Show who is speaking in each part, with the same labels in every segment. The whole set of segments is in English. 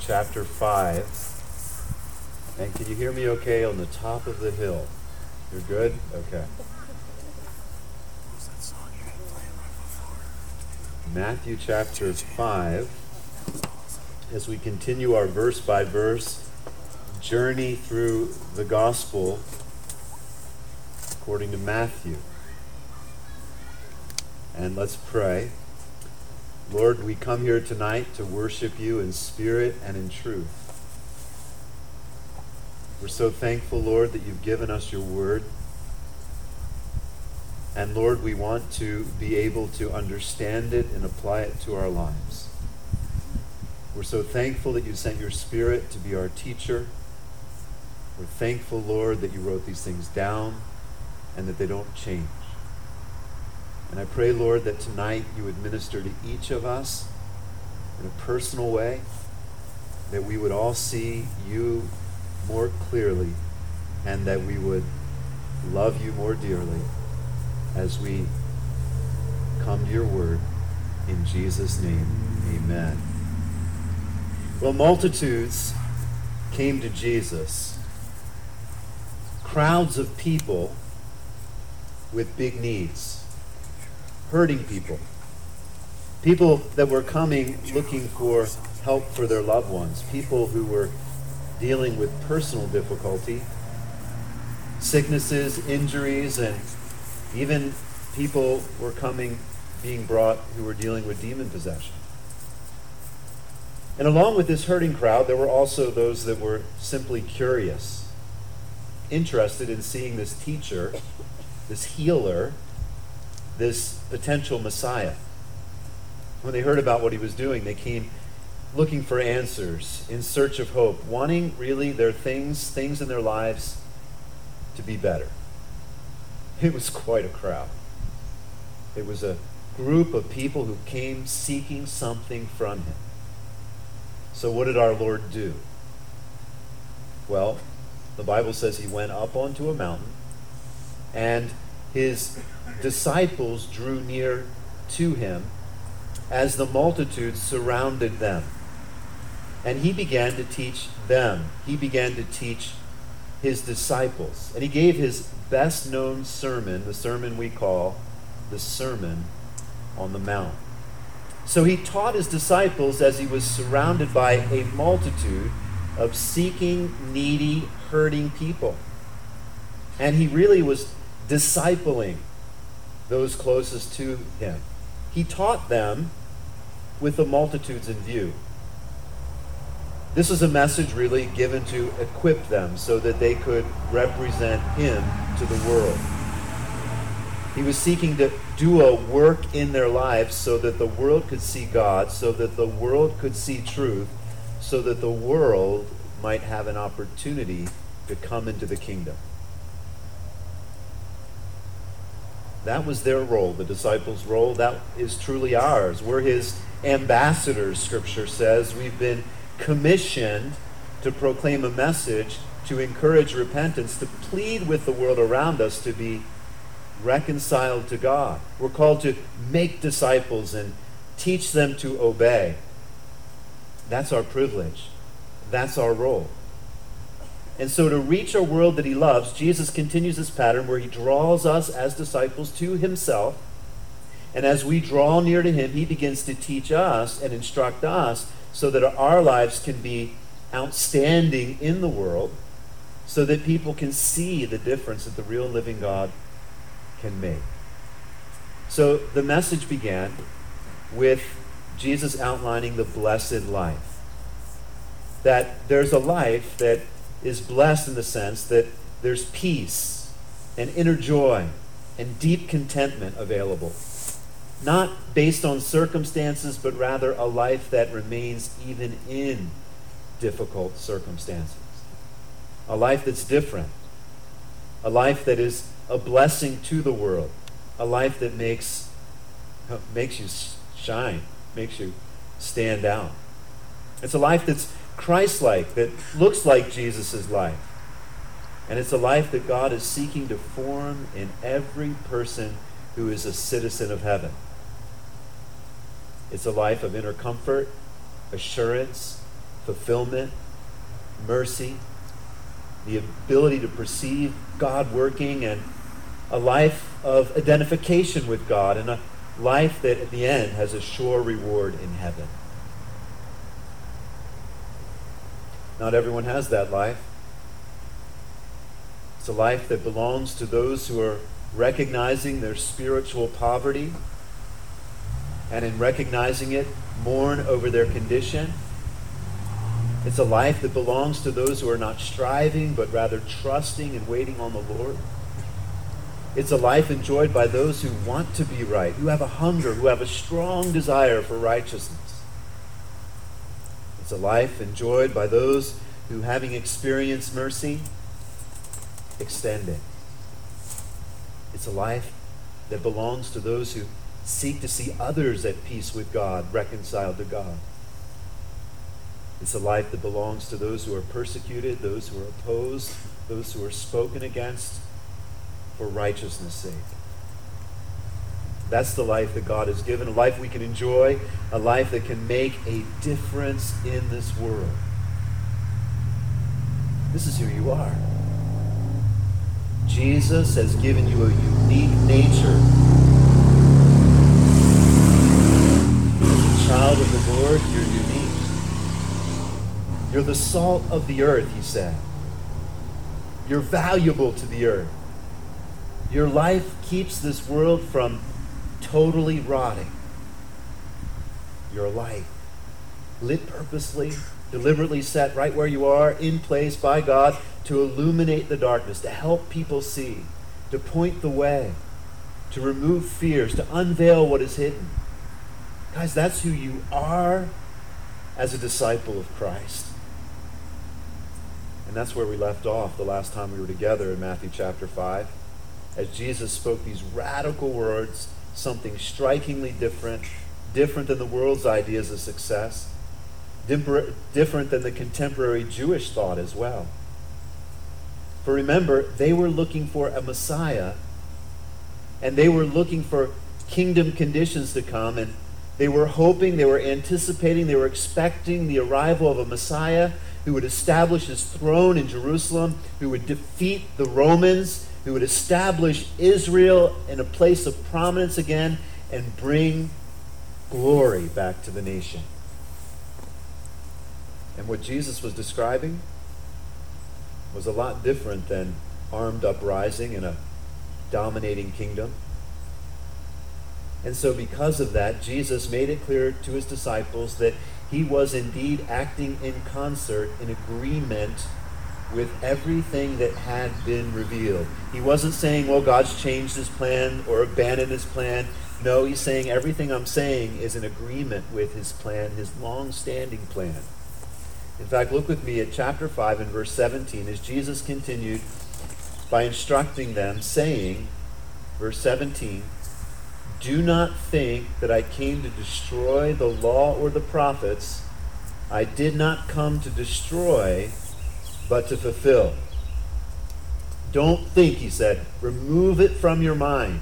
Speaker 1: chapter 5. And can you hear me okay on the top of the hill? You're good? Okay. Matthew chapter 5, as we continue our verse-by-verse journey through the gospel according to Matthew. And let's pray. Lord, we come here tonight to worship you in spirit and in truth. We're so thankful, Lord, that you've given us your word. And Lord, we want to be able to understand it and apply it to our lives. We're so thankful that you sent your Spirit to be our teacher. We're thankful, Lord, that you wrote these things down and that they don't change. And I pray, Lord, that tonight you would minister to each of us in a personal way, that we would all see you more clearly, and that we would love you more dearly as we come to your word. In Jesus' name, amen. Well, multitudes came to Jesus. Crowds of people with big needs. Hurting people. People that were coming looking for help for their loved ones. People who were dealing with personal difficulty, sicknesses, injuries, and even people were coming, being brought who were dealing with demon possession. And along with this hurting crowd, there were also those that were simply curious, interested in seeing this teacher, this healer, this potential Messiah. When they heard about what he was doing, they came looking for answers, in search of hope, wanting really their things in their lives to be better. It was quite a crowd. It was a group of people who came seeking something from him. So what did our Lord do? Well, the Bible says he went up onto a mountain, and his disciples drew near to him as the multitude surrounded them. And he began to teach them. He began to teach his disciples. And he gave his best known sermon, the sermon we call the Sermon on the Mount. So he taught his disciples as he was surrounded by a multitude of seeking, needy, hurting people. And he really was discipling those closest to him. He taught them with the multitudes in view. This was a message really given to equip them so that they could represent him to the world. He was seeking to do a work in their lives so that the world could see God, so that the world could see truth, so that the world might have an opportunity to come into the kingdom. That was their role, the disciples' role. That is truly ours. We're his ambassadors, Scripture says. We've been commissioned to proclaim a message, to encourage repentance, to plead with the world around us to be reconciled to God. We're called to make disciples and teach them to obey. That's our privilege. That's our role. And so to reach a world that he loves, Jesus continues this pattern where he draws us as disciples to himself. And as we draw near to him, he begins to teach us and instruct us so that our lives can be outstanding in the world, so that people can see the difference that the real living God can make. So the message began with Jesus outlining the blessed life. That there's a life that is blessed in the sense that there's peace and inner joy and deep contentment available. Not based on circumstances, but rather a life that remains even in difficult circumstances. A life that's different. A life that is a blessing to the world. A life that makes you shine, makes you stand out. It's a life that's Christ-like, that looks like Jesus' life. And it's a life that God is seeking to form in every person who is a citizen of heaven. It's a life of inner comfort, assurance, fulfillment, mercy, the ability to perceive God working, and a life of identification with God, and a life that at the end has a sure reward in heaven. Not everyone has that life. It's a life that belongs to those who are recognizing their spiritual poverty, and in recognizing it, mourn over their condition. It's a life that belongs to those who are not striving, but rather trusting and waiting on the Lord. It's a life enjoyed by those who want to be right, who have a hunger, who have a strong desire for righteousness. It's a life enjoyed by those who, having experienced mercy, extend it. It's a life that belongs to those who seek to see others at peace with God, reconciled to God. It's a life that belongs to those who are persecuted, those who are opposed, those who are spoken against for righteousness' sake. That's the life that God has given, a life we can enjoy, a life that can make a difference in this world. This is who you are. Jesus has given you a unique nature. As a child of the Lord, you're unique. You're the salt of the earth, he said. You're valuable to the earth. Your life keeps this world from totally rotting. You're a light, lit purposely, deliberately set right where you are, in place by God, to illuminate the darkness, to help people see, to point the way, to remove fears, to unveil what is hidden. Guys, that's who you are as a disciple of Christ. And that's where we left off the last time we were together in Matthew chapter 5. As Jesus spoke these radical words, something strikingly different than the world's ideas of success, different than the contemporary Jewish thought as well. For remember, they were looking for a Messiah, and they were looking for kingdom conditions to come, and they were hoping, they were anticipating, they were expecting the arrival of a Messiah who would establish his throne in Jerusalem, who would defeat the Romans, who would establish Israel in a place of prominence again and bring glory back to the nation. And what Jesus was describing was a lot different than armed uprising in a dominating kingdom. And so because of that, Jesus made it clear to his disciples that he was indeed acting in concert, in agreement with everything that had been revealed. He wasn't saying, well, God's changed his plan or abandoned his plan. No, he's saying everything I'm saying is in agreement with his plan, his long-standing plan. In fact, look with me at chapter 5 and verse 17 as Jesus continued by instructing them, saying, verse 17, "Do not think that I came to destroy the law or the prophets. I did not come to destroy, but to fulfill." Don't think, he said. Remove it from your mind.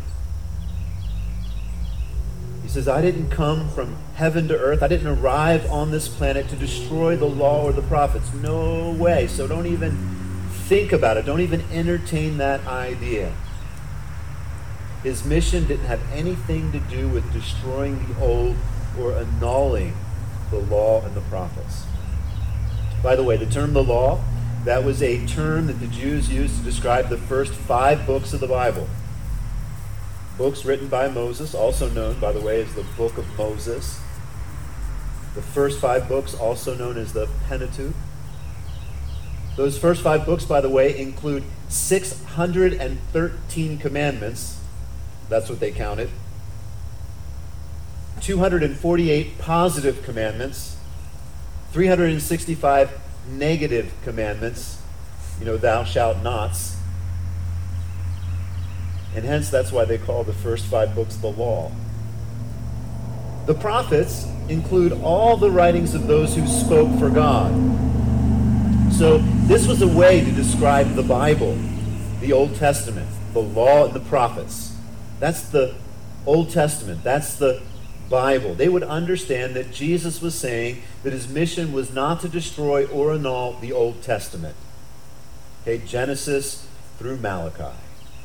Speaker 1: He says, I didn't come from heaven to earth. I didn't arrive on this planet to destroy the law or the prophets. No way. So don't even think about it. Don't even entertain that idea. His mission didn't have anything to do with destroying the old or annulling the law and the prophets. By the way, the term the law, that was a term that the Jews used to describe the first 5 books of the Bible. Books written by Moses, also known, by the way, as the Book of Moses. The first 5 books, also known as the Pentateuch. Those first 5 books, by the way, include 613 commandments. That's what they counted. 248 positive commandments. 365 negative commandments. Thou shalt nots. And hence, that's why they call the first 5 books the law. The prophets include all the writings of those who spoke for God. So this was a way to describe the Bible, the Old Testament, the law and the prophets. That's the Old Testament. That's the Bible. They would understand that Jesus was saying that his mission was not to destroy or annul the Old Testament. Okay, Genesis through Malachi.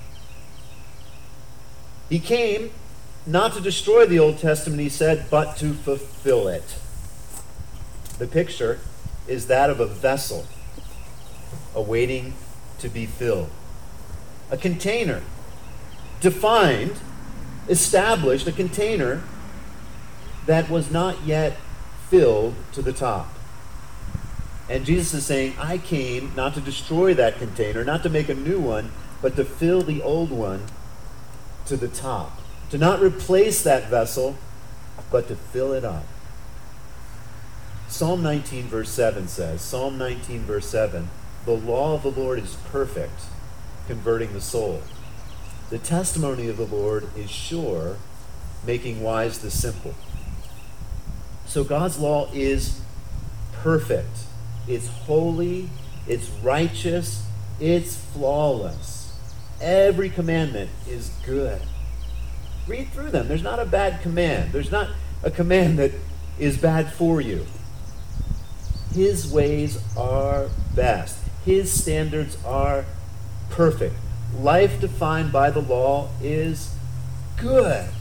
Speaker 1: He came not to destroy the Old Testament, he said, but to fulfill it. The picture is that of a vessel awaiting to be filled. A container, defined, established, a container that was not yet filled to the top. And Jesus is saying, I came not to destroy that container, not to make a new one, but to fill the old one to the top. To not replace that vessel, but to fill it up. Psalm 19 verse 7 says, Psalm 19 verse 7, the law of the Lord is perfect, converting the soul. The testimony of the Lord is sure, making wise the simple. So God's law is perfect. It's holy, it's righteous, it's flawless. Every commandment is good. Read through them. There's not a bad command. There's not a command that is bad for you. His ways are best. His standards are perfect. Life defined by the law is good.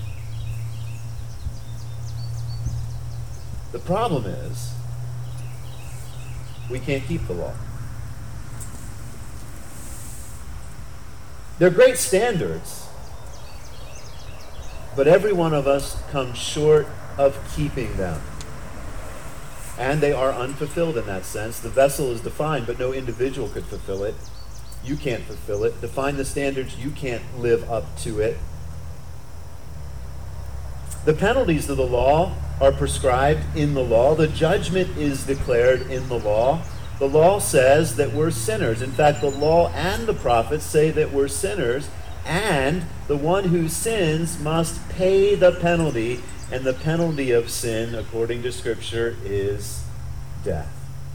Speaker 1: The problem is, we can't keep the law. They're great standards, but every one of us comes short of keeping them. And they are unfulfilled in that sense. The vessel is defined, but no individual could fulfill it. You can't fulfill it. Define the standards, you can't live up to it. The penalties of the law are prescribed in the law. The judgment is declared in the law. The law says that we're sinners. In fact, the law and the prophets say that we're sinners, and the one who sins must pay the penalty, and the penalty of sin, according to Scripture, is death.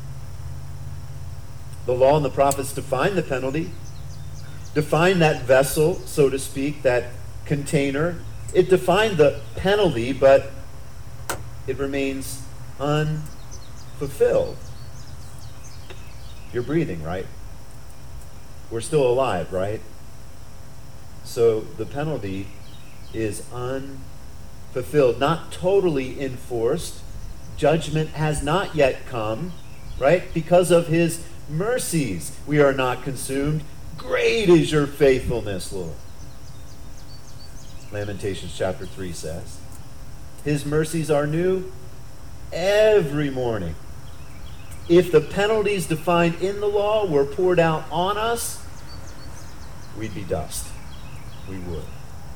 Speaker 1: The law and the prophets define the penalty, define that vessel, so to speak, that container. It defined the penalty, but it remains unfulfilled. You're breathing, right? We're still alive, right? So the penalty is unfulfilled, not totally enforced. Judgment has not yet come, right? Because of his mercies, we are not consumed. Great is your faithfulness, Lord. Lamentations chapter 3 says, his mercies are new every morning. If the penalties defined in the law were poured out on us, we'd be dust. We would.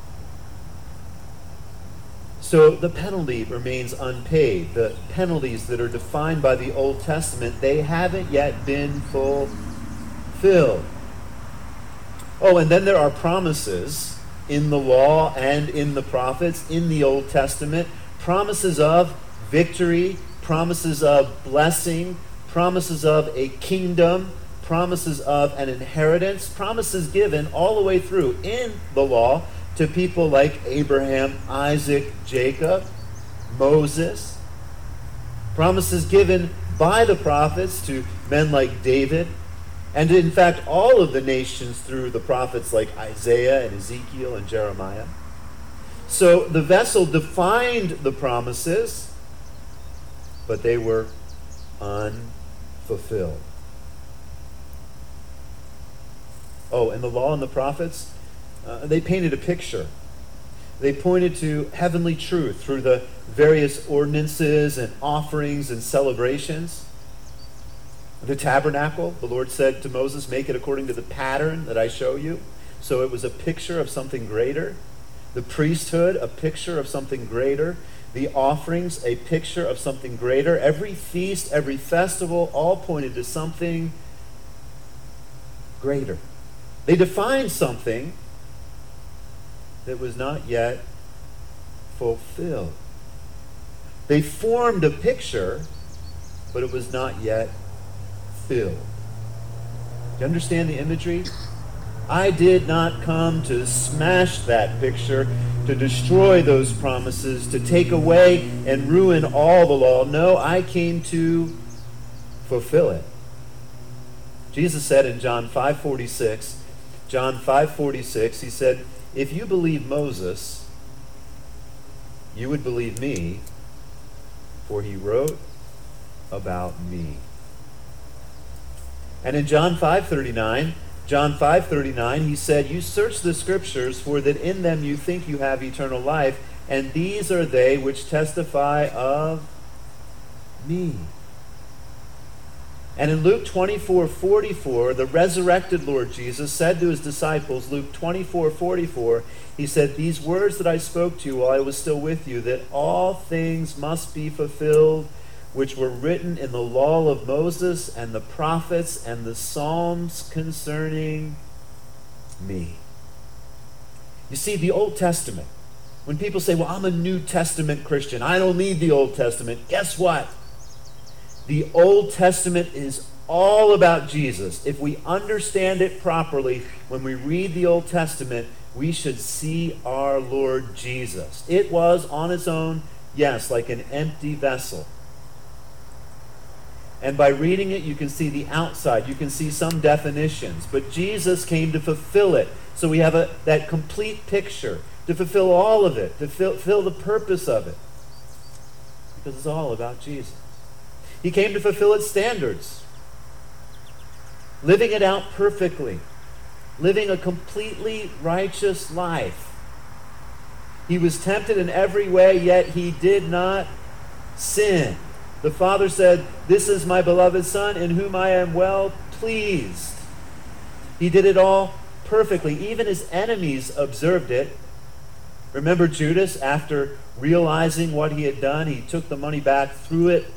Speaker 1: So the penalty remains unpaid. The penalties that are defined by the Old Testament, they haven't yet been fulfilled. Oh, and then there are promises in the law and in the prophets, in the Old Testament, promises of victory, promises of blessing, promises of a kingdom, promises of an inheritance, promises given all the way through in the law to people like Abraham, Isaac, Jacob, Moses, promises given by the prophets to men like David, and in fact all of the nations through the prophets like Isaiah and Ezekiel and Jeremiah. So the vessel defined the promises, but they were unfulfilled. Oh, and the law and the prophets, they painted a picture. They pointed to heavenly truth through the various ordinances and offerings and celebrations. The tabernacle, the Lord said to Moses, make it according to the pattern that I show you. So it was a picture of something greater. The priesthood, a picture of something greater. The offerings, a picture of something greater. Every feast, every festival, all pointed to something greater. They defined something that was not yet fulfilled. They formed a picture, but it was not yet filled. Do you understand the imagery? I did not come to smash that picture, to destroy those promises, to take away and ruin all the law. No, I came to fulfill it. Jesus said in John 5:46, he said, if you believe Moses, you would believe me, for he wrote about me. And in John 5:39, he said, you search the scriptures, for that in them you think you have eternal life, and these are they which testify of me. And in Luke 24:44, the resurrected Lord Jesus said to his disciples, Luke 24:44, he said, these words that I spoke to you while I was still with you, that all things must be fulfilled which were written in the law of Moses and the prophets and the Psalms concerning me. You see, the Old Testament, when people say, well, I'm a New Testament Christian, I don't need the Old Testament, guess what? The Old Testament is all about Jesus. If we understand it properly, when we read the Old Testament, we should see our Lord Jesus. It was on its own, yes, like an empty vessel. And by reading it, you can see the outside. You can see some definitions. But Jesus came to fulfill it. So we have that complete picture, to fulfill all of it, to fulfill the purpose of it. Because it's all about Jesus. He came to fulfill its standards, living it out perfectly, living a completely righteous life. He was tempted in every way, yet he did not sin. The Father said, this is my beloved Son, in whom I am well pleased. He did it all perfectly. Even his enemies observed it. Remember Judas, after realizing what he had done, he took the money back, threw it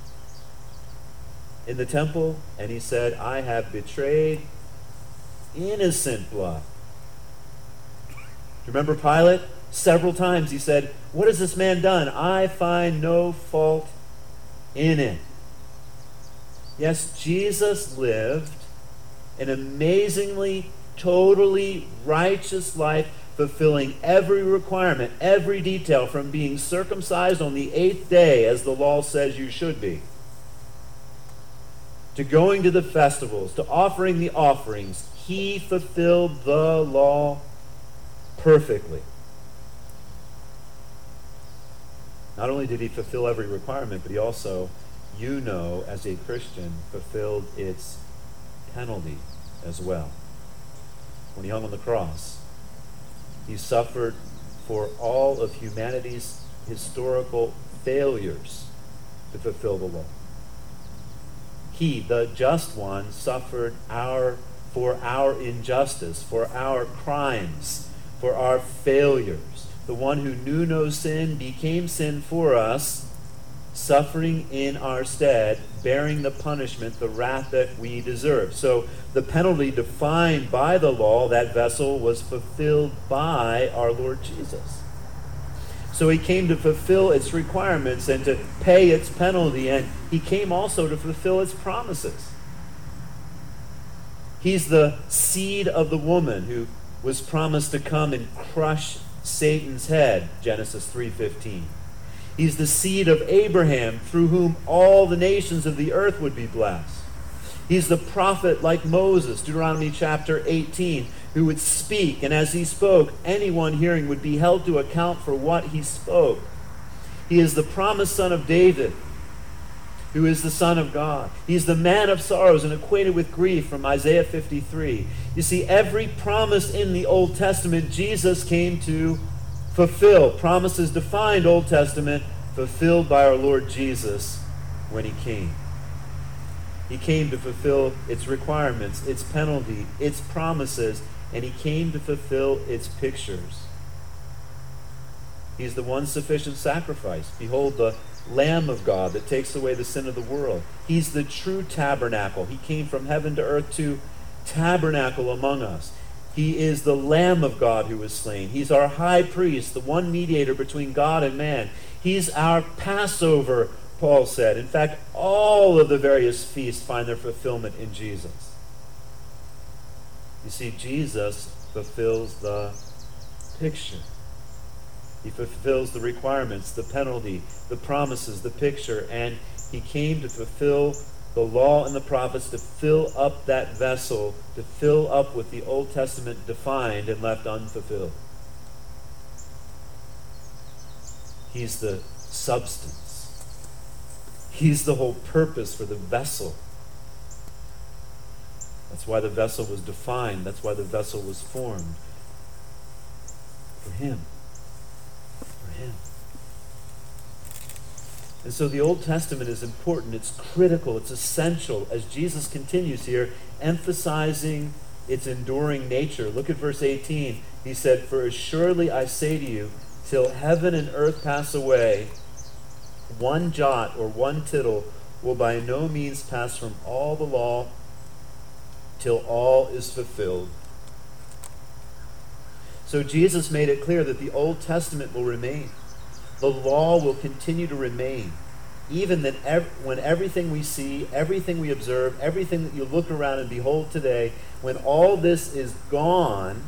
Speaker 1: in the temple, and he said, I have betrayed innocent blood. Do you remember Pilate? Several times he said, what has this man done? I find no fault in it. Yes, Jesus lived an amazingly, totally righteous life, fulfilling every requirement, every detail, from being circumcised on the 8th day, as the law says you should be, to going to the festivals, to offering the offerings. He fulfilled the law perfectly. Not only did he fulfill every requirement, but he also, as a Christian, fulfilled its penalty as well. When he hung on the cross, he suffered for all of humanity's historical failures to fulfill the law. He, the just one, suffered for our injustice, for our crimes, for our failures. The one who knew no sin became sin for us, suffering in our stead, bearing the punishment, the wrath that we deserve. So the penalty defined by the law, that vessel, was fulfilled by our Lord Jesus. So he came to fulfill its requirements and to pay its penalty, and he came also to fulfill its promises. He's the seed of the woman who was promised to come and crush Satan's head, Genesis 3:15. He's the seed of Abraham, through whom all the nations of the earth would be blessed. He's the prophet like Moses, Deuteronomy chapter 18, who would speak, and as he spoke, anyone hearing would be held to account for what he spoke. He is the promised son of David, who is the Son of God. He's the man of sorrows and acquainted with grief, from Isaiah 53. You see, every promise in the Old Testament, Jesus came to fulfill. Promises defined Old Testament, fulfilled by our Lord Jesus when he came. He came to fulfill its requirements, its penalty, its promises, and he came to fulfill its pictures. He's the one sufficient sacrifice. Behold, the Lamb of God that takes away the sin of the world. He's the true tabernacle. He came from heaven to earth to tabernacle among us. He is the Lamb of God who was slain. He's our high priest, the one mediator between God and man. He's our Passover, Paul said. In fact, all of the various feasts find their fulfillment in Jesus. You see, Jesus fulfills the picture. He fulfills the requirements, the penalty, the promises, the picture, and he came to fulfill the law and the prophets, to fill up that vessel, to fill up what the Old Testament defined and left unfulfilled. He's the substance. He's the whole purpose for the vessel. That's why the vessel was defined. That's why the vessel was formed. For him. For him. And so the Old Testament is important. It's critical. It's essential. As Jesus continues here, emphasizing its enduring nature. Look at verse 18. He said, "For assuredly I say to you, till heaven and earth pass away, one jot or one tittle will by no means pass from all the law till all is fulfilled." So Jesus made it clear that the Old Testament will remain. The law will continue to remain. Even then, when everything we see, everything we observe, everything that you look around and behold today, when all this is gone,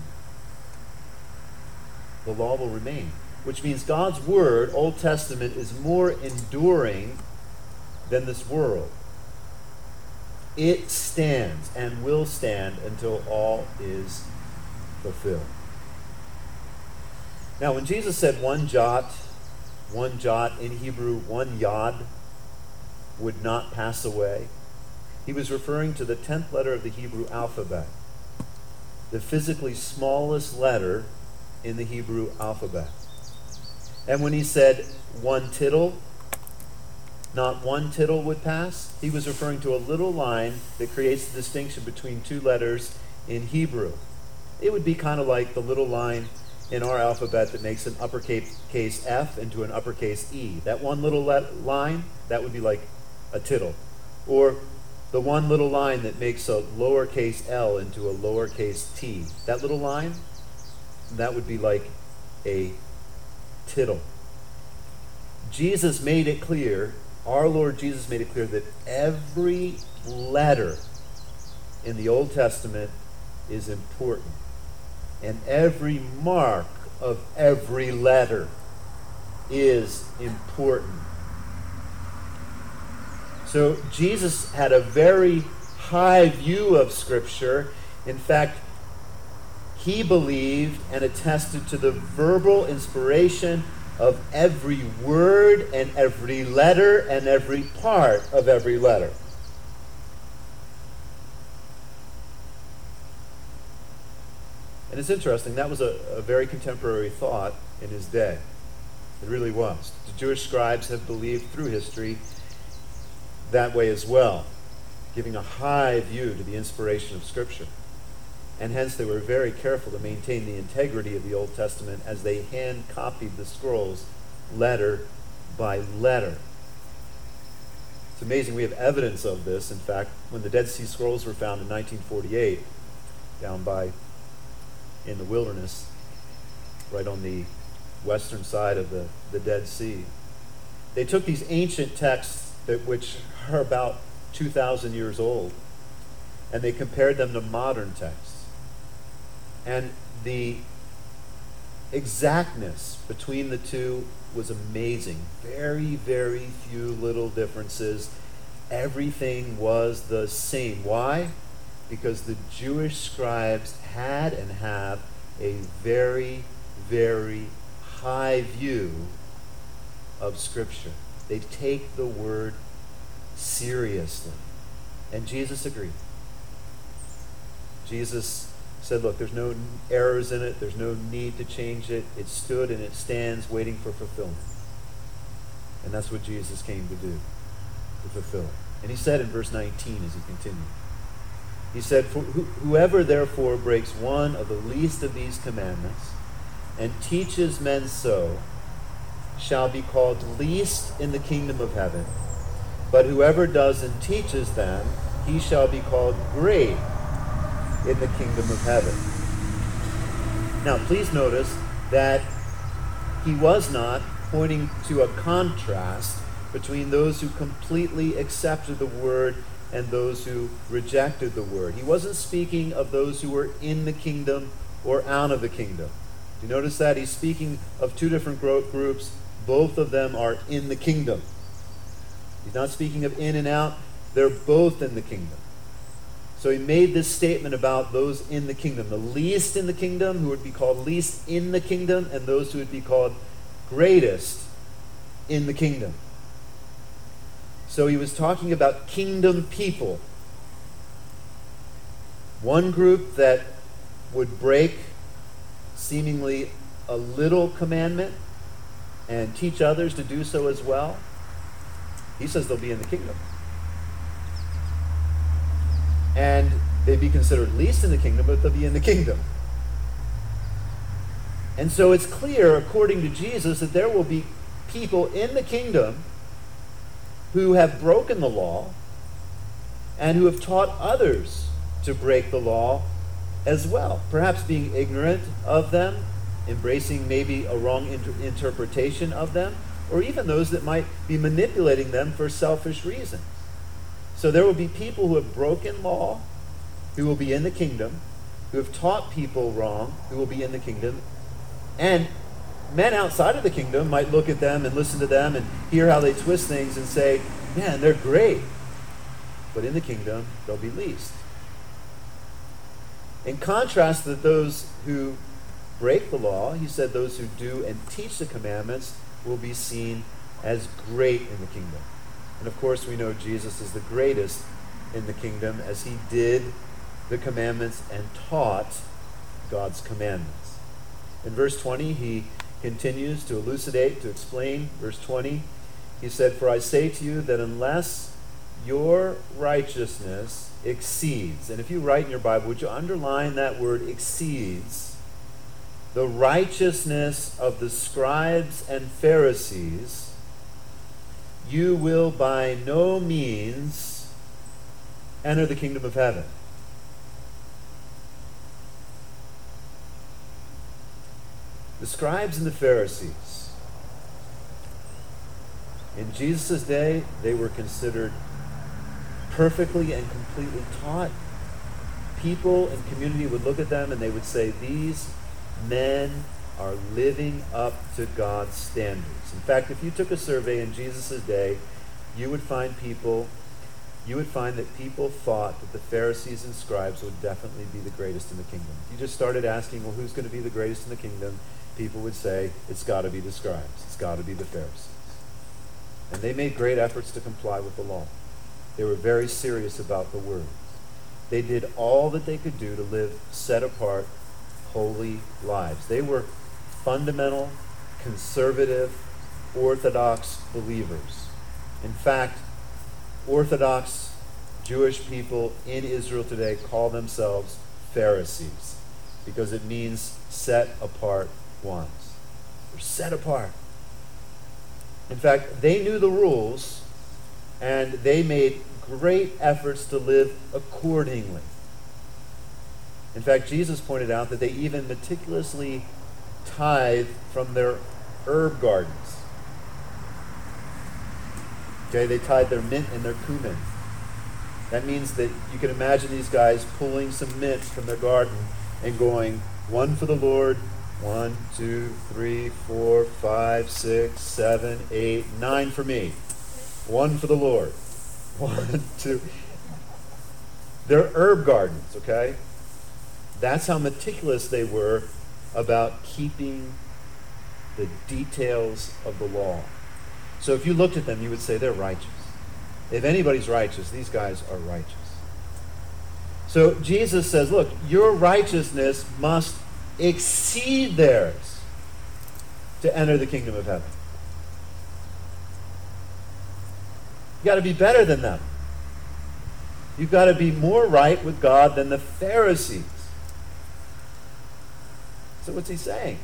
Speaker 1: the law will remain. Which means God's Word, Old Testament, is more enduring than this world. It stands and will stand until all is fulfilled. Now, when Jesus said one jot in Hebrew, one yod, would not pass away, he was referring to the 10th letter of the Hebrew alphabet, the physically smallest letter in the Hebrew alphabet. And when he said one tittle, not one tittle would pass, he was referring to a little line that creates the distinction between two letters in Hebrew. It would be kind of like the little line in our alphabet that makes an uppercase F into an uppercase E. That one little line, that would be like a tittle. Or the one little line that makes a lowercase L into a lowercase t. That little line, that would be like a tittle. Jesus made it clear, our Lord Jesus made it clear that every letter in the Old Testament is important. And every mark of every letter is important. So Jesus had a very high view of Scripture. In fact, he believed and attested to the verbal inspiration of every word and every letter and every part of every letter. And it's interesting, that was a very contemporary thought in his day. It really was. The Jewish scribes have believed through history that way as well, giving a high view to the inspiration of Scripture. And hence they were very careful to maintain the integrity of the Old Testament as they hand-copied the scrolls letter by letter. It's amazing, we have evidence of this. In fact, when the Dead Sea Scrolls were found in 1948, down in the wilderness, right on the western side of the Dead Sea, they took these ancient texts which are about 2,000 years old, and they compared them to modern texts. And the exactness between the two was amazing. Very, very few little differences. Everything was the same. Why? Because the Jewish scribes had and have a very, very high view of Scripture. They take the Word seriously. And Jesus agreed. Jesus said, look, there's no errors in it. There's no need to change it. It stood and it stands waiting for fulfillment. And that's what Jesus came to do, to fulfill. And he said in verse 19 as he continued, he said, whoever therefore breaks one of the least of these commandments and teaches men so shall be called least in the kingdom of heaven. But whoever does and teaches them, he shall be called great in the kingdom of heaven. Now, please notice that he was not pointing to a contrast between those who completely accepted the word and those who rejected the word. He wasn't speaking of those who were in the kingdom or out of the kingdom. You notice that? He's speaking of two different groups. Both of them are in the kingdom. He's not speaking of in and out. They're both in the kingdom. So he made this statement about those in the kingdom. The least in the kingdom, who would be called least in the kingdom, and those who would be called greatest in the kingdom. So he was talking about kingdom people. One group that would break seemingly a little commandment and teach others to do so as well. He says they'll be in the kingdom. And they'd be considered least in the kingdom, but they'll be in the kingdom. And so it's clear, according to Jesus, that there will be people in the kingdom who have broken the law and who have taught others to break the law as well. Perhaps being ignorant of them, embracing maybe a wrong interpretation of them, or even those that might be manipulating them for selfish reasons. So there will be people who have broken law, who will be in the kingdom, who have taught people wrong, who will be in the kingdom, and men outside of the kingdom might look at them and listen to them and hear how they twist things and say, man, they're great. But in the kingdom, they'll be least. In contrast to those who break the law, he said those who do and teach the commandments will be seen as great in the kingdom. And of course, we know Jesus is the greatest in the kingdom as he did the commandments and taught God's commandments. In verse 20, he continues to elucidate, to explain. Verse 20, he said, "For I say to you that unless your righteousness exceeds," and if you write in your Bible, would you underline that word exceeds, "the righteousness of the scribes and Pharisees, you will by no means enter the kingdom of heaven." The scribes and the Pharisees, in Jesus' day, they were considered perfectly and completely taught. People and community would look at them and they would say, these men are living up to God's standards. In fact, if you took a survey in Jesus' day, you would find that people thought that the Pharisees and scribes would definitely be the greatest in the kingdom. If you just started asking, well, who's going to be the greatest in the kingdom? People would say, it's got to be the scribes. It's got to be the Pharisees. And they made great efforts to comply with the law. They were very serious about the words. They did all that they could do to live set apart, holy lives. They were fundamental, conservative, Orthodox believers. In fact, Orthodox Jewish people in Israel today call themselves Pharisees because it means set apart ones. They're set apart. In fact, they knew the rules and they made great efforts to live accordingly. In fact, Jesus pointed out that they even meticulously tithe from their herb gardens. Okay, they tithe their mint and their cumin. That means that you can imagine these guys pulling some mint from their garden and going, one for the Lord, 1, 2, 3, 4, 5, 6, 7, 8, 9 for me. One for the Lord. 1, 2. They're herb gardens, okay? That's how meticulous they were about keeping the details of the law. So if you looked at them, you would say they're righteous. If anybody's righteous, these guys are righteous. So Jesus says, look, your righteousness must exceed theirs to enter the kingdom of heaven. You've got to be better than them. You've got to be more right with God than the Pharisees. So what's he saying?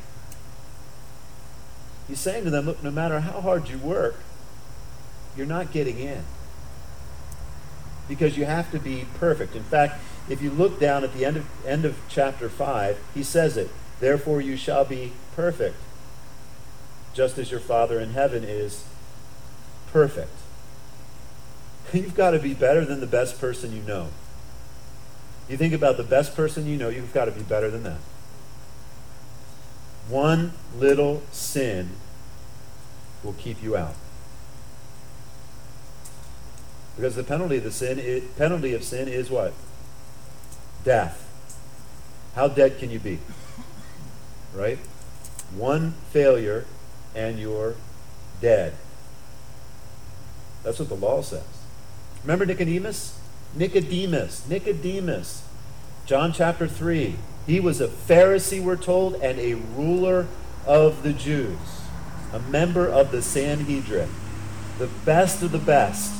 Speaker 1: He's saying to them, look, no matter how hard you work, you're not getting in. Because you have to be perfect. In fact, if you look down at the end of chapter 5, he says it. Therefore you shall be perfect, just as your Father in heaven is perfect. You've got to be better than the best person you know. You think about the best person you know, you've got to be better than that. One little sin will keep you out. Because the penalty of sin is what? Death. How dead can you be? Right? One failure and you're dead. That's what the law says. Remember Nicodemus? Nicodemus. John chapter 3. He was a Pharisee, we're told, and a ruler of the Jews. A member of the Sanhedrin. The best of the best.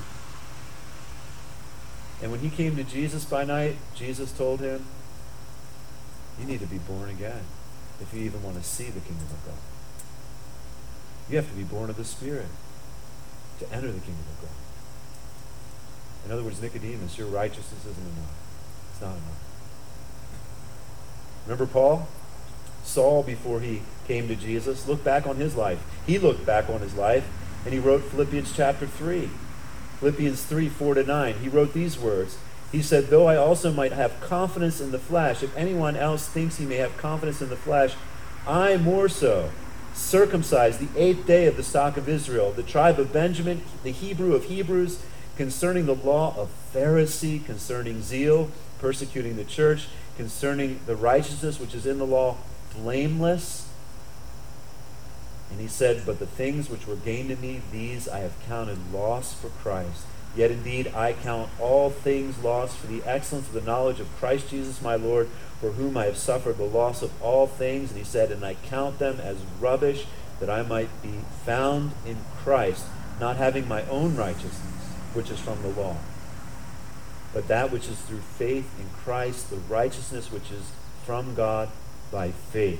Speaker 1: And when he came to Jesus by night, Jesus told him, you need to be born again if you even want to see the kingdom of God. You have to be born of the Spirit to enter the kingdom of God. In other words, Nicodemus, your righteousness isn't enough. It's not enough. Remember Paul? Saul, before he came to Jesus, look back on his life. He looked back on his life, and he wrote Philippians chapter 3. Philippians 3, 4-9. He wrote these words. He said, though I also might have confidence in the flesh, if anyone else thinks he may have confidence in the flesh, I more so, circumcised the 8th day of the stock of Israel, the tribe of Benjamin, the Hebrew of Hebrews, concerning the law of Pharisee, concerning zeal, persecuting the church, concerning the righteousness which is in the law, blameless. And he said, but the things which were gained to me, these I have counted loss for Christ. Yet indeed I count all things lost for the excellence of the knowledge of Christ Jesus my Lord, for whom I have suffered the loss of all things. And he said, and I count them as rubbish, that I might be found in Christ, not having my own righteousness, which is from the law, but that which is through faith in Christ, the righteousness which is from God by faith.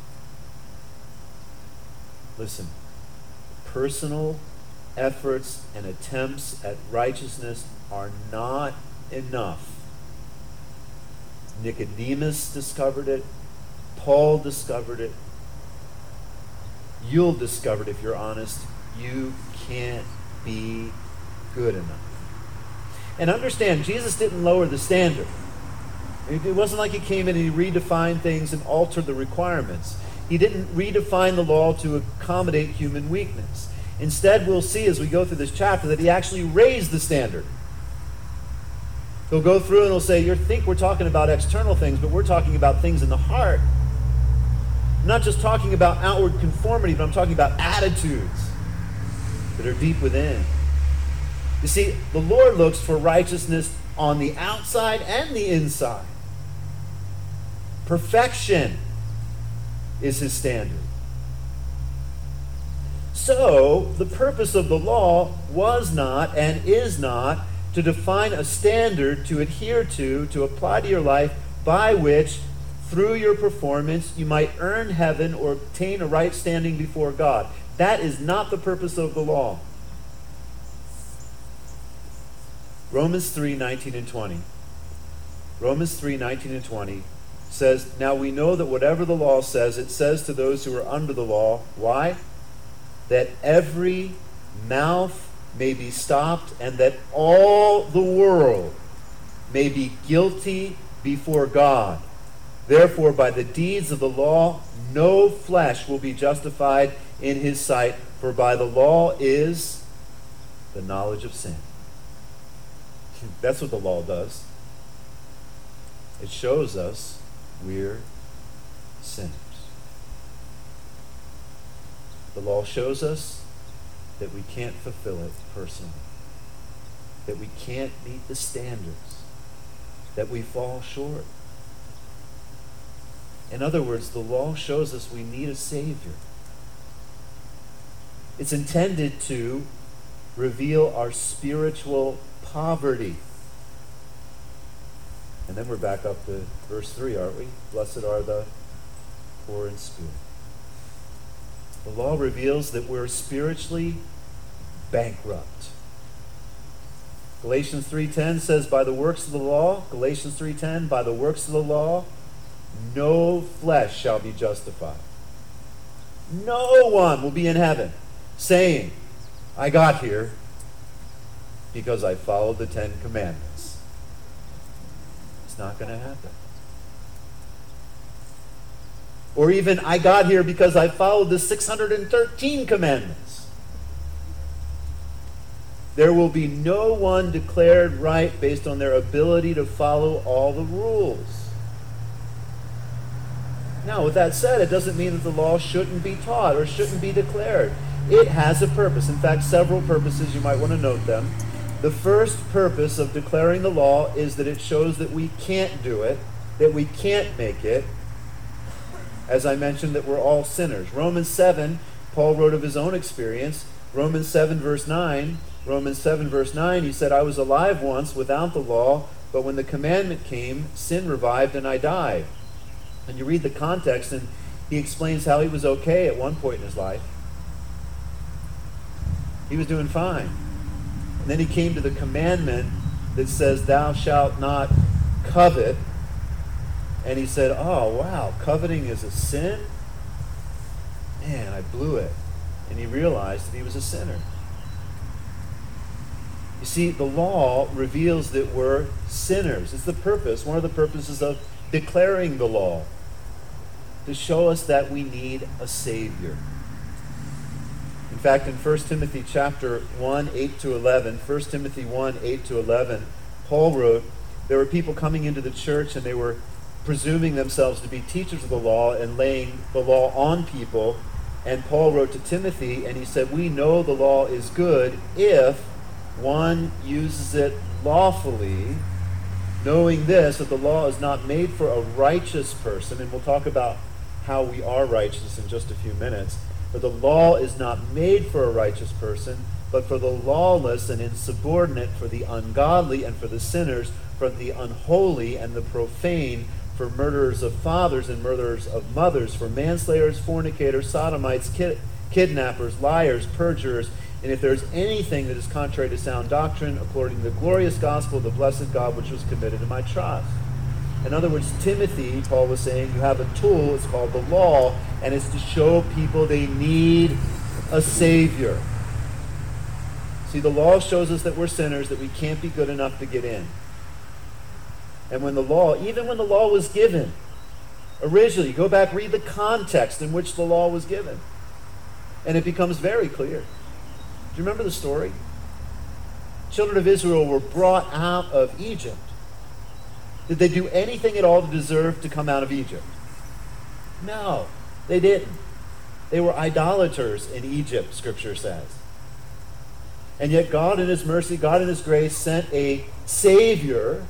Speaker 1: Listen, personal efforts and attempts at righteousness are not enough. Nicodemus discovered it. Paul discovered it. You'll discover it if you're honest. You can't be good enough. And understand, Jesus didn't lower the standard. It wasn't like he came in and he redefined things and altered the requirements. He didn't redefine the law to accommodate human weakness. Instead, we'll see as we go through this chapter that he actually raised the standard. He'll go through and he'll say, you think we're talking about external things, but we're talking about things in the heart. I'm not just talking about outward conformity, but I'm talking about attitudes that are deep within. You see, the Lord looks for righteousness on the outside and the inside. Perfection is his standard. So, the purpose of the law was not and is not to define a standard to adhere to apply to your life, by which, through your performance, you might earn heaven or obtain a right standing before God. That is not the purpose of the law. Romans 3:19 and 20. Romans 3:19 and 20 says, now we know that whatever the law says, it says to those who are under the law. Why? That every mouth may be stopped and that all the world may be guilty before God. Therefore, by the deeds of the law, no flesh will be justified in his sight, for by the law is the knowledge of sin. That's what the law does. It shows us we're sinners. The law shows us that we can't fulfill it personally, that we can't meet the standards, that we fall short. In other words, the law shows us we need a Savior. It's intended to reveal our spiritual poverty. And then we're back up to verse 3, aren't we? Blessed are the poor in spirit. The law reveals that we're spiritually bankrupt. Galatians 3:10 says, by the works of the law, Galatians 3:10, by the works of the law, no flesh shall be justified. No one will be in heaven saying, I got here. because I followed the 10 Commandments. It's not going to happen. Or even, I got here because I followed the 613 commandments. There will be no one declared right based on their ability to follow all the rules. Now, with that said, it doesn't mean that the law shouldn't be taught or shouldn't be declared. It has a purpose. In fact, several purposes. You might want to note them. The first purpose of declaring the law is that it shows that we can't do it, that we can't make it. As I mentioned, that we're all sinners. Romans 7, Paul wrote of his own experience. Romans 7, verse 9, he said, I was alive once without the law, but when the commandment came, sin revived and I died. And you read the context, and he explains how he was okay at one point in his life. He was doing fine. And then he came to the commandment that says, thou shalt not covet. And he said, oh, wow, coveting is a sin? Man, I blew it. And he realized that he was a sinner. You see, the law reveals that we're sinners. It's the purpose, one of the purposes of declaring the law, to show us that we need a Savior. In fact, in 1 Timothy chapter 1, 8 to 11, 1 Timothy 1, 8 to 11, Paul wrote, there were people coming into the church and they were presuming themselves to be teachers of the law and laying the law on people. And Paul wrote to Timothy and he said, we know the law is good if one uses it lawfully, knowing this, that the law is not made for a righteous person. And we'll talk about how we are righteous in just a few minutes. But the law is not made for a righteous person, but for the lawless and insubordinate, for the ungodly and for the sinners, for the unholy and the profane, for murderers of fathers and murderers of mothers, for manslayers, fornicators, sodomites, kidnappers, liars, perjurers, and if there's anything that is contrary to sound doctrine, according to the glorious gospel of the blessed God which was committed to my trust. In other words, Timothy, Paul was saying, you have a tool, it's called the law, and it's to show people they need a Savior. See, the law shows us that we're sinners, that we can't be good enough to get in. And when the law, even when the law was given, originally, go back, read the context in which the law was given. And it becomes very clear. Do you remember the story? Children of Israel were brought out of Egypt. Did they do anything at all to deserve to come out of Egypt? No, they didn't. They were idolaters in Egypt, Scripture says. And yet God in His mercy, God in His grace sent a Savior,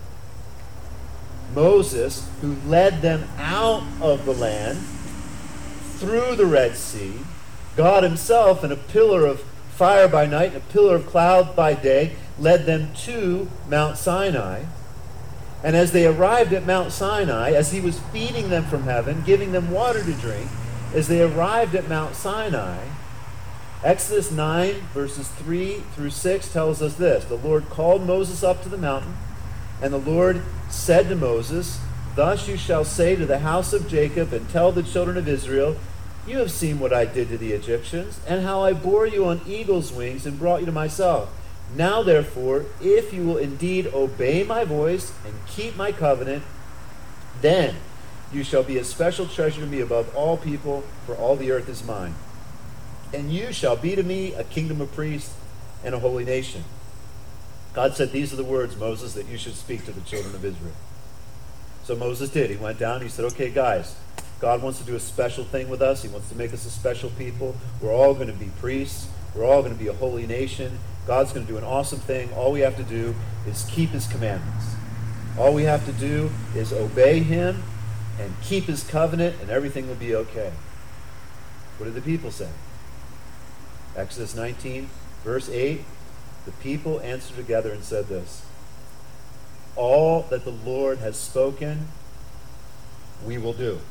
Speaker 1: Moses, who led them out of the land through the Red Sea. God Himself, in a pillar of fire by night and a pillar of cloud by day, led them to Mount Sinai. And as they arrived at Mount Sinai, as He was feeding them from heaven, giving them water to drink, as they arrived at Mount Sinai, Exodus 9, verses 3 through 6 tells us this. The Lord called Moses up to the mountain, and the Lord said to Moses, thus you shall say to the house of Jacob and tell the children of Israel, you have seen what I did to the Egyptians, and how I bore you on eagle's wings and brought you to myself. Now, therefore, if you will indeed obey my voice and keep my covenant, then you shall be a special treasure to me above all people, for all the earth is mine. And you shall be to me a kingdom of priests and a holy nation. God said, these are the words, Moses, that you should speak to the children of Israel. So Moses did. He went down, he said, okay, guys, God wants to do a special thing with us. He wants to make us a special people. We're all going to be priests. We're all going to be a holy nation. God's going to do an awesome thing. All we have to do is keep His commandments. All we have to do is obey Him and keep His covenant, and everything will be okay. What did the people say? Exodus 19, verse 8, the people answered together and said this, all that the Lord has spoken, we will do.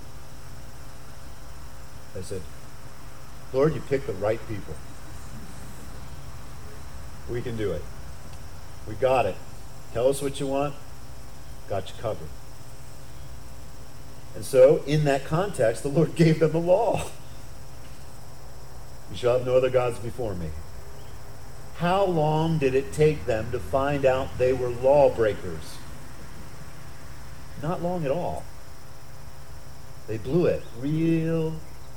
Speaker 1: I said, Lord, you picked the right people. We can do it. We got it. Tell us what you want. Got you covered. And so, in that context, the Lord gave them the law. You shall have no other gods before me. how long did it take them to find out they were lawbreakers? Not long at all. They blew it real.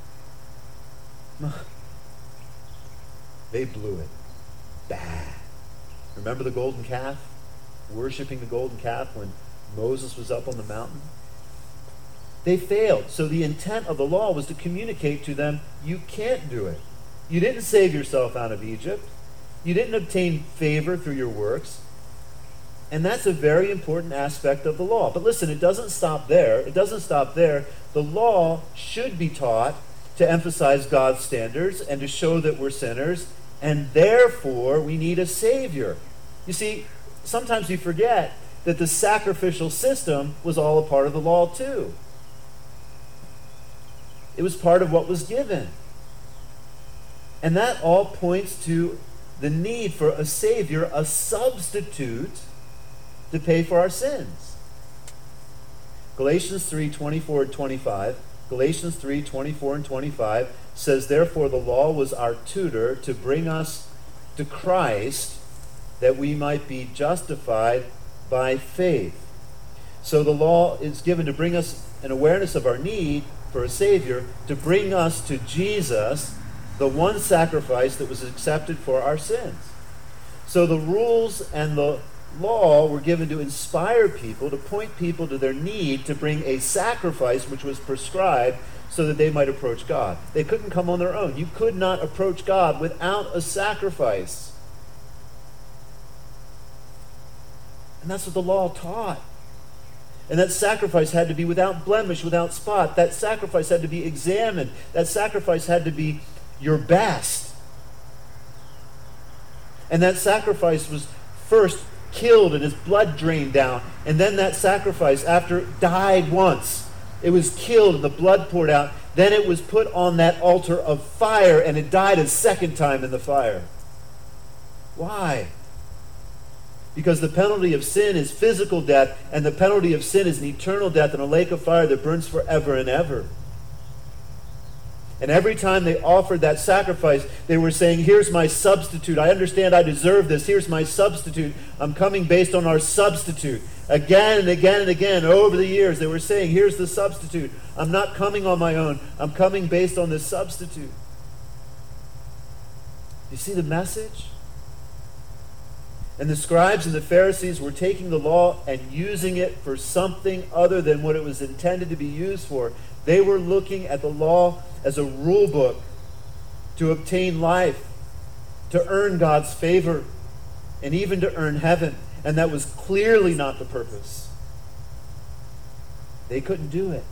Speaker 1: They blew it bad. Remember the golden calf? Worshipping the golden calf when Moses was up on the mountain? They failed. So the intent of the law was to communicate to them, you can't do it. You didn't save yourself out of Egypt. You didn't obtain favor through your works. And that's a very important aspect of the law. But listen, it doesn't stop there. It doesn't stop there. The law should be taught to emphasize God's standards and to show that we're sinners, and therefore we need a Savior. You see, sometimes we forget that the sacrificial system was all a part of the law too. It was part of what was given. And that all points to the need for a Savior, a substitute to pay for our sins. Galatians 3:24 and 25. Galatians 3:24 and 25 says, therefore the law was our tutor to bring us to Christ, that we might be justified by faith. So the law is given to bring us an awareness of our need for a Savior, to bring us to Jesus, the one sacrifice that was accepted for our sins. So the rules and the law were given to inspire people, to point people to their need to bring a sacrifice which was prescribed so that they might approach God. They couldn't come on their own. You could not approach God without a sacrifice. And that's what the law taught. And that sacrifice had to be without blemish, without spot. That sacrifice had to be examined. That sacrifice had to be your best. And that sacrifice was first killed and his blood drained down. And then that sacrifice, after it died once, it was killed and the blood poured out. Then it was put on that altar of fire and it died a second time in the fire. Why? Because the penalty of sin is physical death, and the penalty of sin is an eternal death in a lake of fire that burns forever and ever. And every time they offered that sacrifice, they were saying, here's my substitute. I understand I deserve this. Here's my substitute. I'm coming based on our substitute. Again and again and again, over the years, they were saying, here's the substitute. I'm not coming on my own. I'm coming based on this substitute. You see the message? And the scribes and the Pharisees were taking the law and using it for something other than what it was intended to be used for. They were looking at the law as a rule book to obtain life, to earn God's favor, and even to earn heaven. And that was clearly not the purpose. They couldn't do it.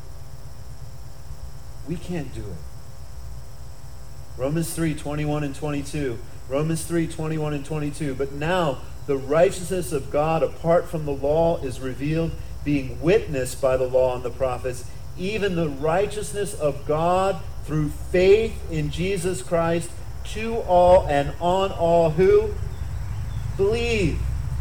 Speaker 1: We can't do it. Romans 3:21 and 22. Romans 3:21 and 22. But now the righteousness of God apart from the law is revealed, being witnessed by the law and the prophets, even the righteousness of God through faith in Jesus Christ to all and on all who believe.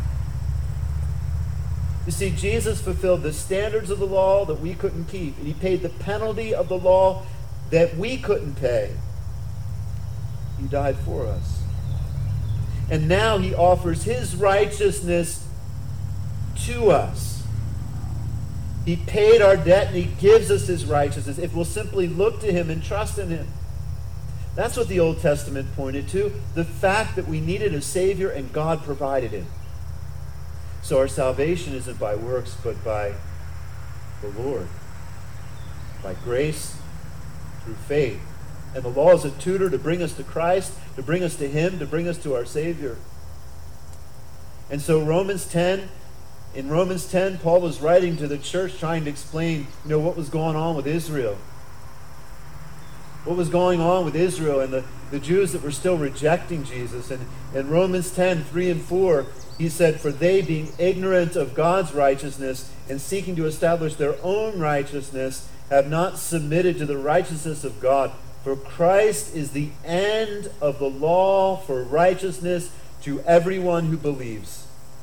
Speaker 1: You see, Jesus fulfilled the standards of the law that we couldn't keep, and he paid the penalty of the law that we couldn't pay. He died for us. And now he offers his righteousness to us. He paid our debt and he gives us his righteousness if we'll simply look to him and trust in him. That's what the Old Testament pointed to, the fact that we needed a Savior and God provided him. So our salvation isn't by works, but by the Lord. By grace, through faith. And the law is a tutor to bring us to Christ, to bring us to him, to bring us to our Savior. And so in Romans 10, Paul was writing to the church trying to explain, what was going on with Israel. What was going on with Israel and the Jews that were still rejecting Jesus. And in Romans 10, 3 and 4, he said, for they, being ignorant of God's righteousness and seeking to establish their own righteousness, have not submitted to the righteousness of God. For Christ is the end of the law for righteousness to everyone who believes.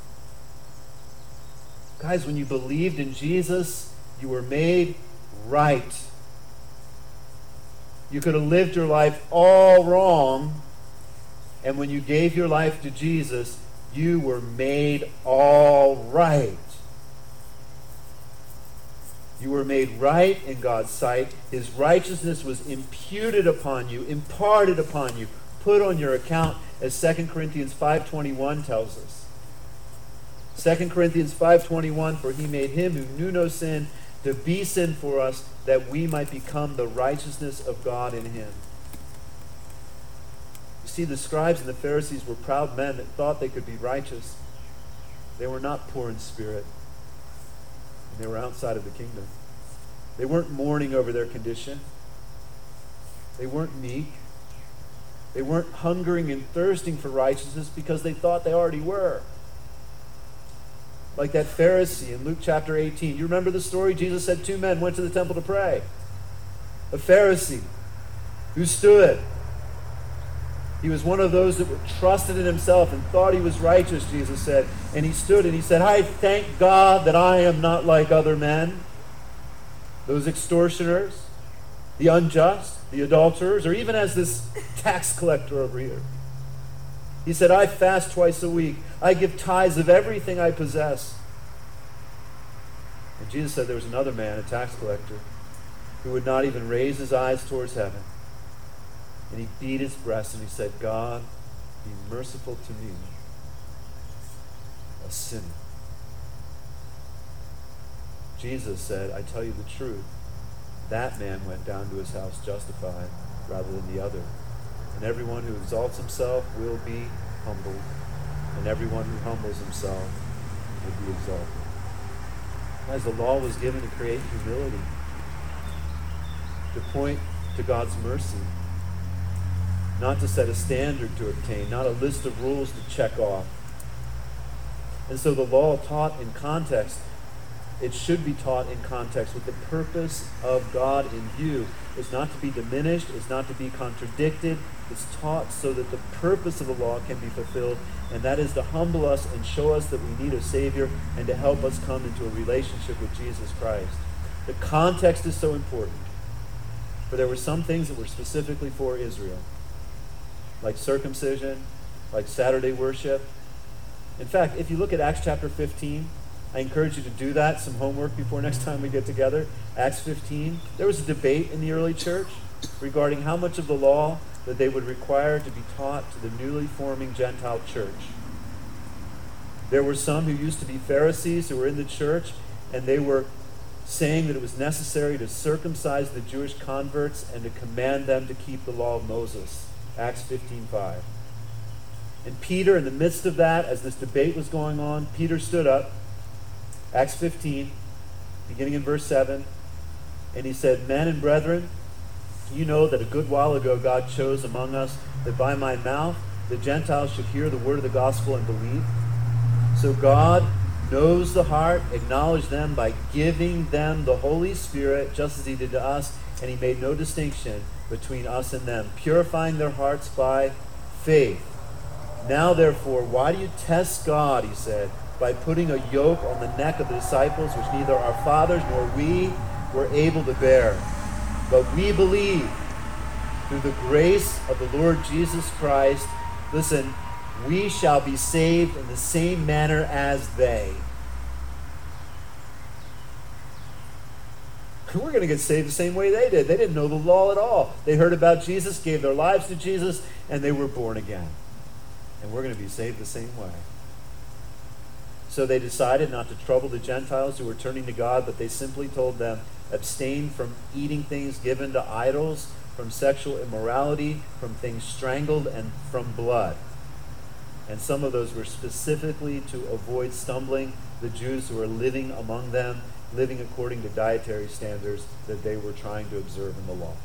Speaker 1: Guys, when you believed in Jesus, you were made right. You could have lived your life all wrong, And when you gave your life to Jesus, you were made all right. You were made right in God's sight. His righteousness was imputed upon you, imparted upon you, put on your account, as 2 Corinthians 5:21 tells us. 2 Corinthians 5:21, for he made him who knew no sin to be sin for us, that we might become the righteousness of God in him. You see, the scribes and the Pharisees were proud men that thought they could be righteous. They were not poor in spirit. They were outside of the kingdom. They weren't mourning over their condition. They weren't meek. They weren't hungering and thirsting for righteousness because they thought they already were. Like that Pharisee in Luke chapter 18. You remember the story? Jesus said 2 men went to the temple to pray. A Pharisee who stood. He was one of those that were trusted in himself and thought he was righteous, Jesus said. And he stood and he said, I thank God that I am not like other men. Those extortioners, the unjust, the adulterers, or even as this tax collector over here. He said, I fast twice a week. I give tithes of everything I possess. And Jesus said there was another man, a tax collector, who would not even raise his eyes towards heaven. And he beat his breast and he said, God, be merciful to me, a sinner. Jesus said, I tell you the truth, that man went down to his house justified rather than the other. And everyone who exalts himself will be humbled, and everyone who humbles himself will be exalted. As the law was given to create humility, to point to God's mercy, not to set a standard to obtain, not a list of rules to check off. And so the law taught in context, it should be taught in context with the purpose of God in view. It's not to be diminished, it's not to be contradicted. It's taught so that the purpose of the law can be fulfilled, and that is to humble us and show us that we need a Savior and to help us come into a relationship with Jesus Christ. The context is so important, for there were some things that were specifically for Israel, like circumcision, like Saturday worship. In fact, if you look at Acts chapter 15, I encourage you to do that, some homework before next time we get together. Acts 15, there was a debate in the early church regarding how much of the law that they would require to be taught to the newly forming Gentile church. There were some who used to be Pharisees who were in the church, and they were saying that it was necessary to circumcise the Jewish converts and to command them to keep the law of Moses. Acts 15:5. And Peter, in the midst of that, as this debate was going on, Peter stood up, Acts 15, beginning in verse 7, and he said, Men and brethren, you know that a good while ago God chose among us that by my mouth the Gentiles should hear the word of the gospel and believe. So God knows the heart, acknowledged them by giving them the Holy Spirit, just as he did to us, and he made no distinction between us and them, purifying their hearts by faith. Now therefore, why do you test God, he said, by putting a yoke on the neck of the disciples, which neither our fathers nor we were able to bear? But we believe through the grace of the Lord Jesus Christ, listen, we shall be saved in the same manner as they. We're going to get saved the same way they did. They didn't know the law at all. They heard about Jesus, gave their lives to Jesus, and they were born again. And we're going to be saved the same way. So they decided not to trouble the Gentiles who were turning to God, but they simply told them, abstain from eating things given to idols, from sexual immorality, from things strangled, and from blood. And some of those were specifically to avoid stumbling the Jews who were living among them, living according to dietary standards that they were trying to observe in the law.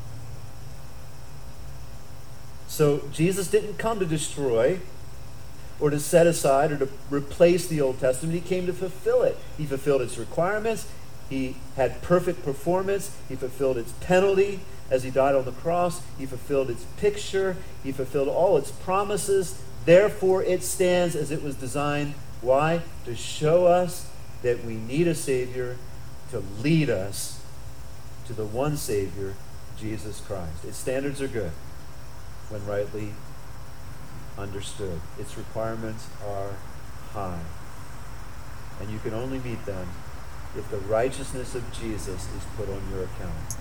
Speaker 1: So Jesus didn't come to destroy or to set aside or to replace the Old Testament. He came to fulfill it. He fulfilled its requirements. He had perfect performance. He fulfilled its penalty as he died on the cross. He fulfilled its picture. He fulfilled all its promises. Therefore, it stands as it was designed. Why? To show us that we need a Savior to lead us to the one Savior, Jesus Christ. Its standards are good when rightly understood. Its requirements are high. And you can only meet them if the righteousness of Jesus is put on your account.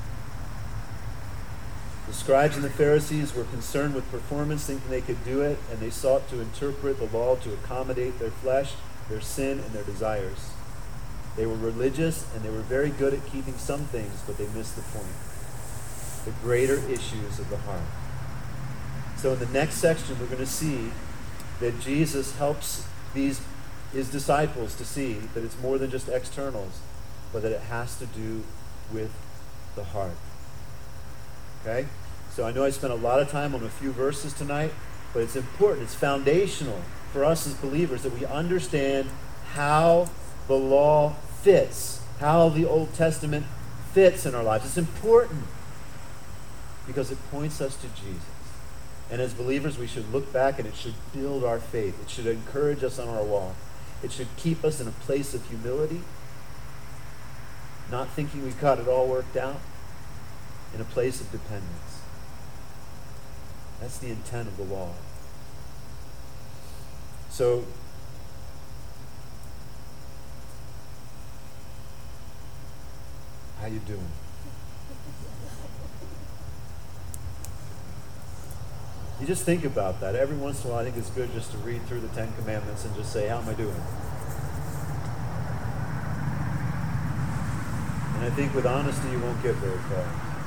Speaker 1: The scribes and the Pharisees were concerned with performance, thinking they could do it, and they sought to interpret the law to accommodate their flesh, their sin, and their desires. They were religious, and they were very good at keeping some things, but they missed the point. The greater issues of the heart. So in the next section, we're going to see that Jesus helps his disciples to see that it's more than just externals, but that it has to do with the heart. Okay? So I know I spent a lot of time on a few verses tonight, but it's important, it's foundational for us as believers that we understand how the law fits, how the Old Testament fits in our lives. It's important because it points us to Jesus. And as believers, we should look back and it should build our faith. It should encourage us on our walk. It should keep us in a place of humility, not thinking we've got it all worked out, in a place of dependence. That's the intent of the law. So, how you doing? You just think about that. Every once in a while, I think it's good just to read through the Ten Commandments and just say, how am I doing? And I think with honesty, you won't get very far.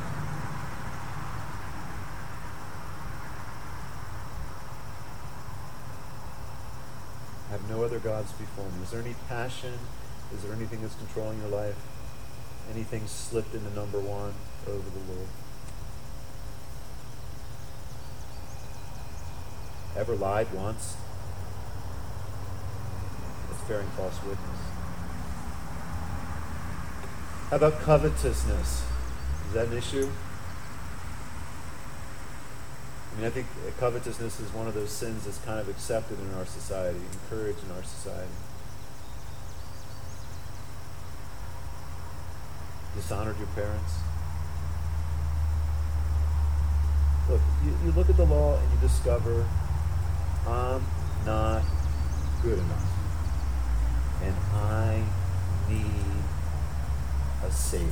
Speaker 1: Have no other gods before me. Is there any passion? Is there anything that's controlling your life? Anything slipped into number one over the Lord? Ever lied once? It's bearing false witness. How about covetousness? Is that an issue? I mean, I think covetousness is one of those sins that's kind of accepted in our society, encouraged in our society. Dishonored your parents. Look, you look at the law and you discover, I'm not good enough. And I need a Savior.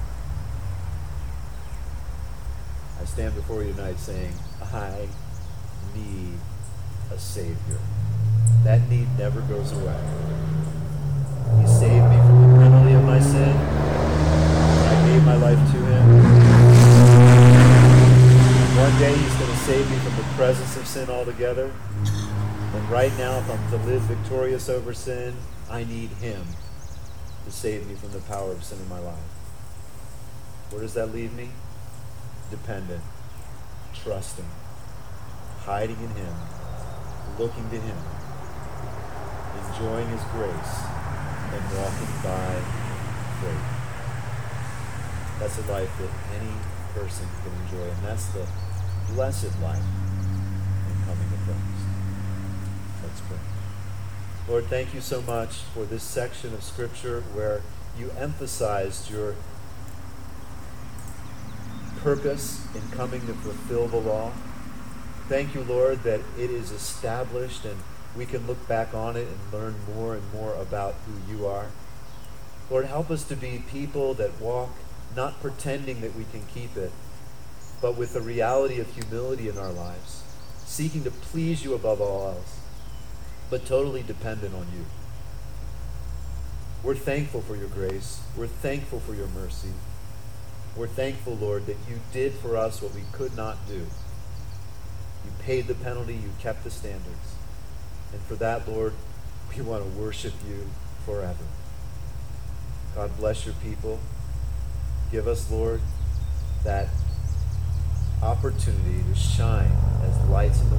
Speaker 1: I stand before you tonight saying, I need a Savior. That need never goes away. He saved me from the penalty of my sin. I gave my life to Him. One day He's going to save me from the presence of sin altogether. And right now, if I'm to live victorious over sin, I need Him to save me from the power of sin in my life. Where does that leave me? Dependent, trusting, hiding in Him, looking to Him, enjoying His grace, and walking by faith. That's a life that any person can enjoy, and that's the blessed life in coming to Christ. Let's pray. Lord, thank you so much for this section of Scripture where you emphasized your purpose in coming to fulfill the law. Thank you, Lord, that it is established and we can look back on it and learn more and more about who you are. Lord, help us to be people that walk not pretending that we can keep it, but with the reality of humility in our lives, seeking to please you above all else, but totally dependent on you. We're thankful for your grace. We're thankful for your mercy. We're thankful, Lord, that you did for us what we could not do. You paid the penalty. You kept the standards. And for that, Lord, we want to worship you forever. God bless your people. Give us, Lord, that opportunity to shine as lights in the